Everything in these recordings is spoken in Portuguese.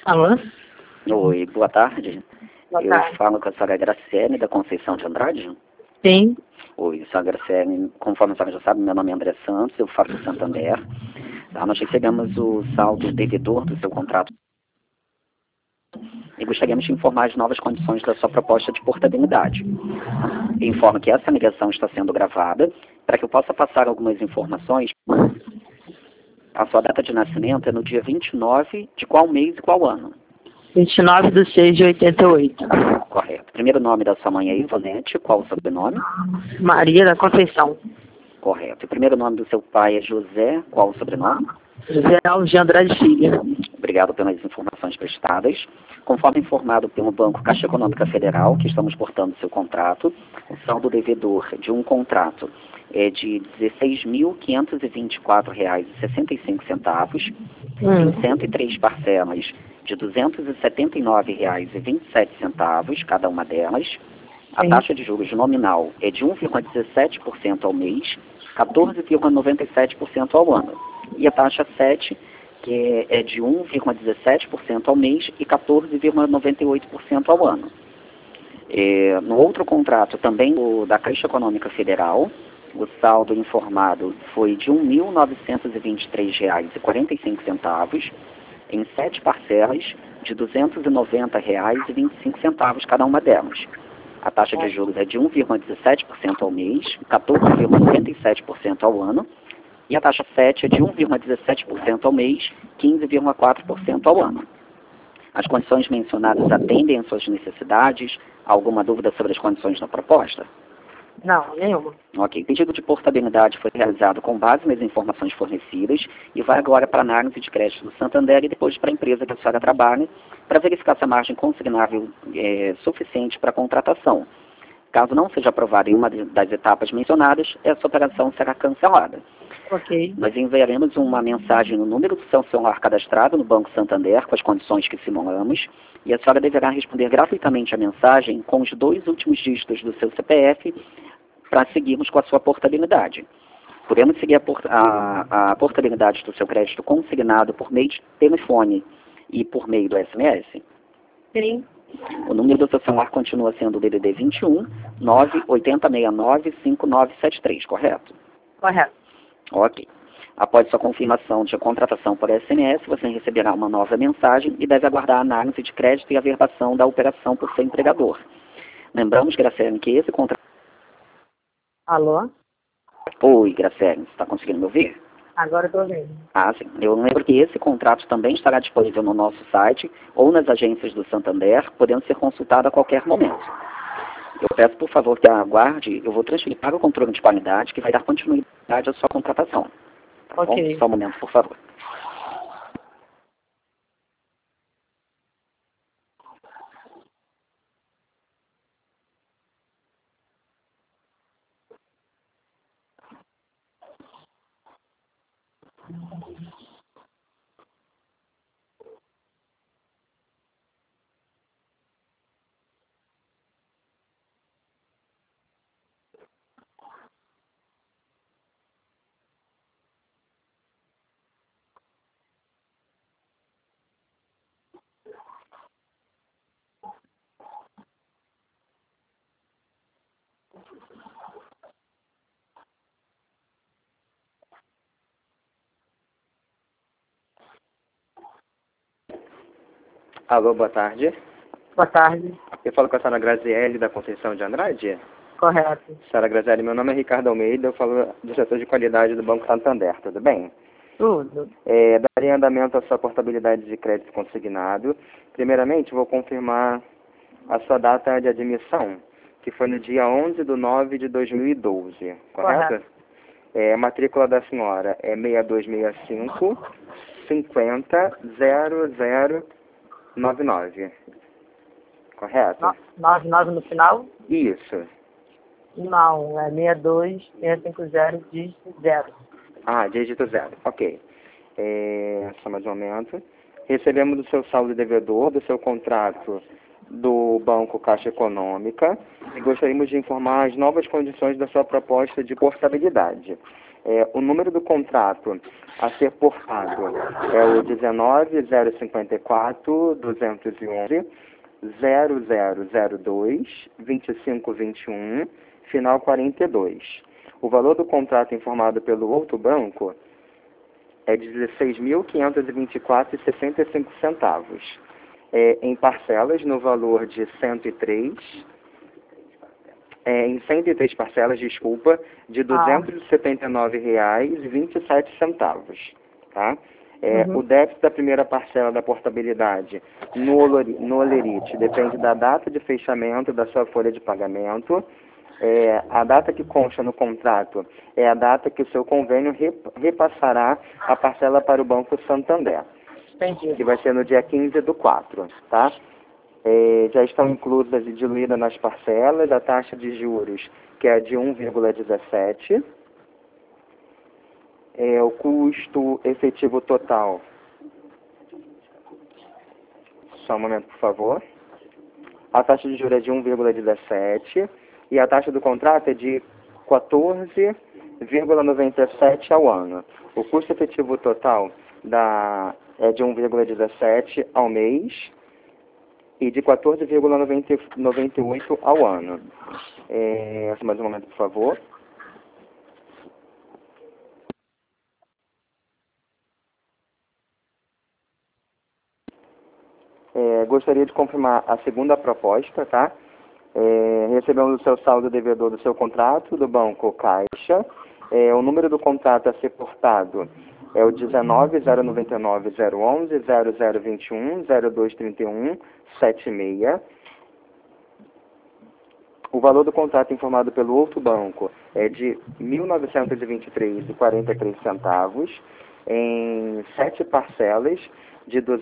Alô? Oi, boa tarde. Boa Eu tarde. falo com a senhora Graciele da Conceição de Andrade. Sim. Oi, senhora Graciele, conforme a senhora já sabe, meu nome é André Santos, eu falo do Santander. Tá, nós recebemos o saldo devedor do seu contrato e gostaríamos de informar as novas condições da sua proposta de portabilidade. Informo que essa ligação está sendo gravada para que eu possa passar algumas informações. A sua data de nascimento é no dia 29 de qual mês e qual ano? 29/6/88. Correto. Primeiro nome da sua mãe é Ivonete, qual o sobrenome? Maria da Conceição. Correto. O primeiro nome do seu pai é José, qual o sobrenome? José Alves de Andrade Filho. Obrigado pelas informações prestadas. Conforme informado pelo Banco Caixa Econômica Federal, que estamos portando seu contrato, o saldo devedor de um contrato é de R$ 16.524,65, em 103 parcelas de R$ 279,27, cada uma delas. A taxa de juros nominal é de 1,17% ao mês, 14,97% ao ano. E a taxa 7, que é de 1,17% ao mês e 14,98% ao ano. No outro contrato, também da Caixa Econômica Federal, o saldo informado foi de R$ 1.923,45, em 7 parcelas de R$ 290,25, cada uma delas. A taxa de juros é de 1,17% ao mês, 14,97% ao ano, e a taxa 7 é de 1,17% ao mês, 15,4% ao ano. As condições mencionadas atendem às suas necessidades? Alguma dúvida sobre as condições da proposta? Não, nenhuma. Ok. O pedido de portabilidade foi realizado com base nas informações fornecidas e vai agora para a análise de crédito do Santander e depois para a empresa que a senhora trabalha, para verificar se a margem consignável é suficiente para a contratação. Caso não seja aprovada em uma das etapas mencionadas, essa operação será cancelada. Ok. Nós enviaremos uma mensagem no número do seu celular cadastrado no Banco Santander com as condições que simulamos e a senhora deverá responder gratuitamente a mensagem com os 2 últimos dígitos do seu CPF para seguirmos com a sua portabilidade. Podemos seguir a portabilidade do seu crédito consignado por meio de telefone e por meio do SMS? Sim. O número do seu celular continua sendo o DDD 21 98069 5973, correto? Correto. Ok. Após sua confirmação de contratação por SMS, você receberá uma nova mensagem e deve aguardar a análise de crédito e averbação da operação por seu empregador. Lembramos, Graciele, que esse contrato... Alô? Oi, Graciele, você está conseguindo me ouvir? Agora estou ouvindo. Ah, sim. Eu lembro que esse contrato também estará disponível no nosso site ou nas agências do Santander, podendo ser consultado a qualquer momento. Eu peço, por favor, que aguarde, eu vou transferir para o controle de qualidade, que vai dar continuidade à sua contratação. Tá bom? Ok. Só um momento, por favor. Alô, boa tarde. Boa tarde. Eu falo com a senhora Graziele da Conceição de Andrade. Correto. Senhora Graziele, meu nome é Ricardo Almeida, eu falo do setor de qualidade do Banco Santander, tudo bem? Tudo. Daria andamento à sua portabilidade de crédito consignado. Primeiramente, vou confirmar a sua data de admissão, que foi no dia 11 de 9 de 2012, correto? A matrícula da senhora é 6265 50 0099, correto? 99 no final? Isso. Não, é 62650 dígito 0. Ah, dígito 0, ok. Só mais um momento. Recebemos do seu saldo devedor, do seu contrato do Banco Caixa Econômica e gostaríamos de informar as novas condições da sua proposta de portabilidade. O número do contrato a ser portado é o 19.054.211.0002.2521, final 42. O valor do contrato informado pelo outro banco é de R$ 16.524,65, em parcelas no valor de 103, em 103 parcelas, desculpa, de R$ 279,27, tá? O débito da primeira parcela da portabilidade no Olerite depende da data de fechamento da sua folha de pagamento. A data que consta no contrato é a data que o seu convênio repassará a parcela para o Banco Santander, Entendi. que vai ser no dia 15/4, tá? Já estão inclusas e diluídas nas parcelas a taxa de juros, que é de 1,17. O custo efetivo total. Só um momento, por favor. A taxa de juros é de 1,17 e a taxa do contrato é de 14,97 ao ano. O custo efetivo total é de 1,17 ao mês e de 14,98 ao ano. Mais um momento, por favor. Gostaria de confirmar a segunda proposta, tá? Recebemos o seu saldo devedor do seu contrato do Banco Caixa. O número do contrato a ser portado é o 19.099.011.0021.0231.76. O valor do contrato informado pelo outro banco é de R$ 1.923,43, em 7 parcelas de R$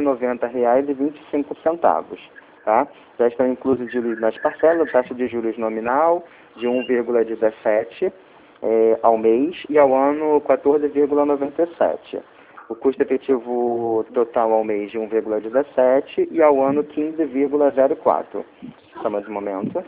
290,25, tá? Já estão inclusos nas parcelas a taxa de juros nominal de 1,17 ao mês e ao ano 14,97. O custo efetivo total ao mês de 1,17 e ao ano 15,04. Só mais um momento.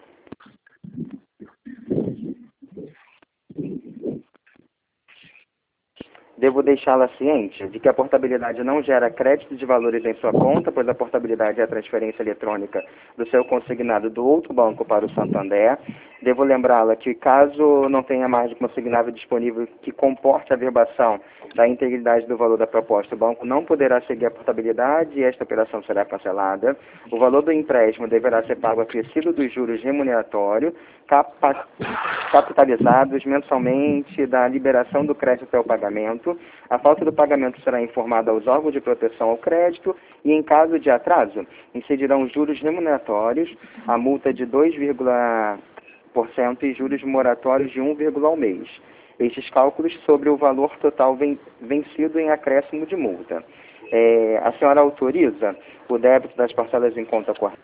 Devo deixá-la ciente de que a portabilidade não gera crédito de valores em sua conta, pois a portabilidade é a transferência eletrônica do seu consignado do outro banco para o Santander. Devo lembrá-la que, caso não tenha mais de consignado disponível que comporte a verbação da integridade do valor da proposta, o banco não poderá seguir a portabilidade e esta operação será cancelada. O valor do empréstimo deverá ser pago acrescido dos juros remuneratórios, capitalizados mensalmente da liberação do crédito até o pagamento. A falta do pagamento será informada aos órgãos de proteção ao crédito e, em caso de atraso, incidirão os juros remuneratórios, a multa de 2% e juros moratórios de 1, ao mês. Estes cálculos sobre o valor total vencido em acréscimo de multa. A senhora autoriza o débito das parcelas em conta corrente?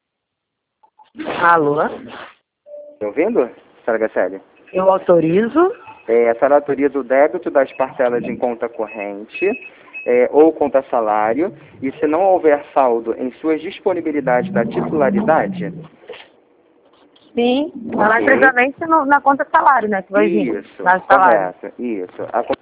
Alô? Está ouvindo, senhora Gacelli? Eu autorizo. A senhora autoriza o débito das parcelas em conta corrente ou conta salário, e se não houver saldo em suas disponibilidades da titularidade? Sim, ela é precisamente na conta salário, né? Que vai vir. Isso, Na salário. correto, isso. A